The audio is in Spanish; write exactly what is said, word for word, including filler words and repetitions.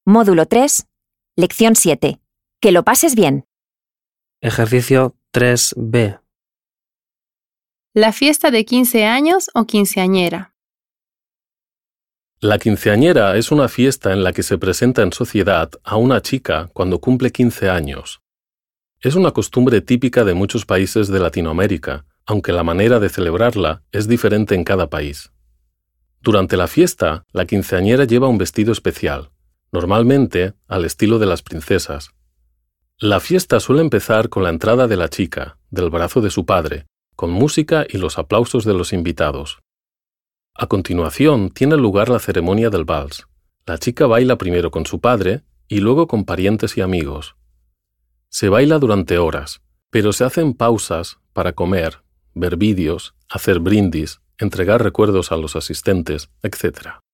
Módulo tres, Lección siete. Que lo pases bien. Ejercicio tres B. La fiesta de quince años o quinceañera. La quinceañera es una fiesta en la que se presenta en sociedad a una chica cuando cumple quince años. Es una costumbre típica de muchos países de Latinoamérica, aunque la manera de celebrarla es diferente en cada país. Durante la fiesta, la quinceañera lleva un vestido especial, normalmente al estilo de las princesas. La fiesta suele empezar con la entrada de la chica, del brazo de su padre, con música y los aplausos de los invitados. A continuación, tiene lugar la ceremonia del vals. La chica baila primero con su padre y luego con parientes y amigos. Se baila durante horas, pero se hacen pausas para comer, ver vídeos, hacer brindis, entregar recuerdos a los asistentes, etcétera.